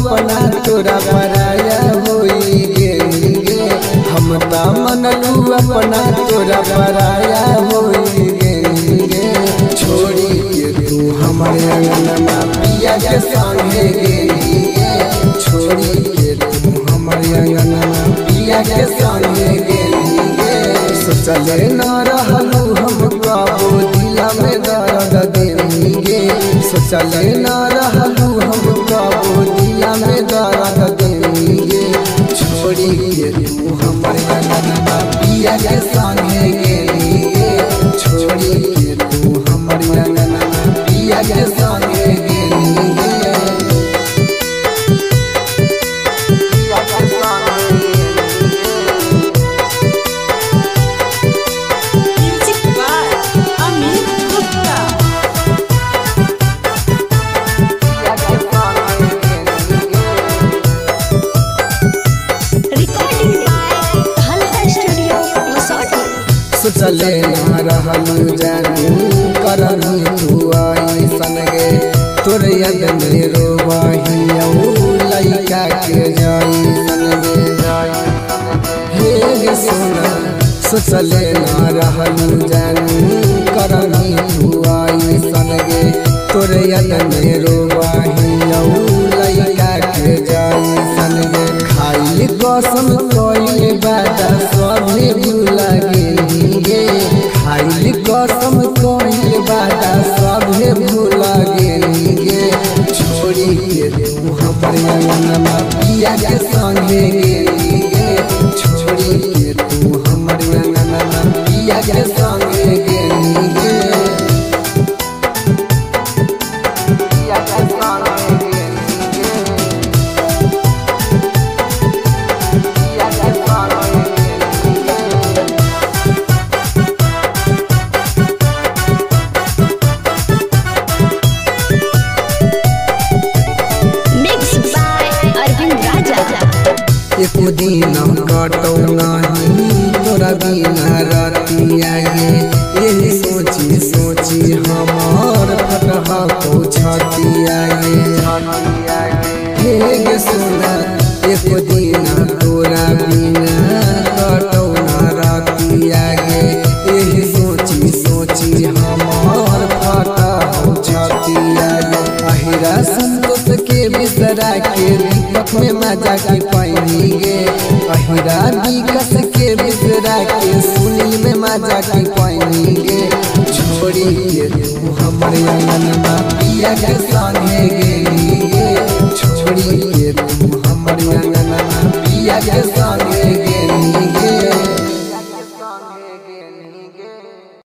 अपना तोरा पराया होई गे हम ता मनलू अपना तोरा पराया होई गे छोड़ी के तू हमारे अंगना पिया के संगे गे छोड़ी के तू हमारे अंगना पिया के संगे गे सोचले न रहलू हम कबो दिला में दर्द देंगे सोचले न रहलू हम कबो दिला में दर्द देंगे छोड़ी के तू हमारे अंगना पिया के संगे गे छोड़ी के तू हमारे अंगना पिया के संगे गे सोचले न रहलू जानू करनी तू आई सनगे तोर याद में रोवाही लइका के जाई सनगे हे सोना सोचले न रहलू जानू करनी तू आई सनगे तोर याद में रोवाही लइका के जाई सनगे खाइल कसम कइले बादा सभे भुला गे खाइल कसम कइल बादा सभे भुला गे छोड़ी के तू हमारे अंगना पिया के संगे गे छोड़ी के तू हमारे अंगना पिया के संगे गे एक दिन कटौ नहीं तोरा बिना रतिया गे यही सोची सोची हमार फटहा को छतिया गे सोना एक दिन तोरा बिना कटौ न रतिया गे यही सोची सोची हमार फटहा को छतिया गे अहिरा संतोष के बिसरा के दीपक में मजा के पानी गे अहिरा विकस के बिसरा के सुनील में मजा के पानी गे छोड़ी के तू हमारे अंगना पिया के संगे गे छोड़ी के तू हमारे अंगना पिया के संगे